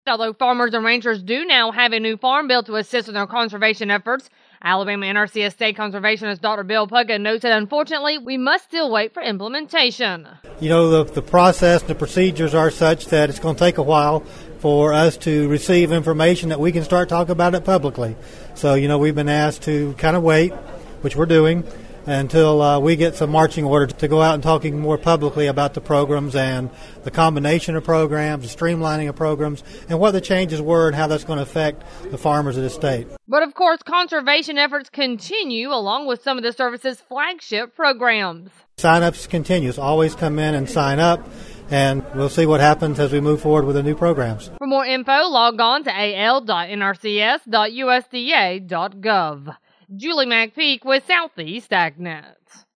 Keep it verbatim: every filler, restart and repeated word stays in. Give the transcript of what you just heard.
Although farmers and ranchers do now have a new farm bill to assist in their conservation efforts, Alabama N R C S State Conservationist Doctor Bill Puckett notes that unfortunately we must still wait for implementation. You know, the, the process and the procedures are such that it's going to take a while for us to receive information that we can start talking about it publicly. So, you know, we've been asked to kind of wait, which we're doing, until uh, we get some marching orders to go out and talking more publicly about the programs and the combination of programs, the streamlining of programs, and what the changes were and how that's going to affect the farmers of the state. But of course, conservation efforts continue along with some of the service's flagship programs. Sign-ups continues. Always come in and sign up, and we'll see what happens as we move forward with the new programs. For more info, log on to a l dot n r c s dot u s d a dot gov. Julie McPeak with Southeast AgNet.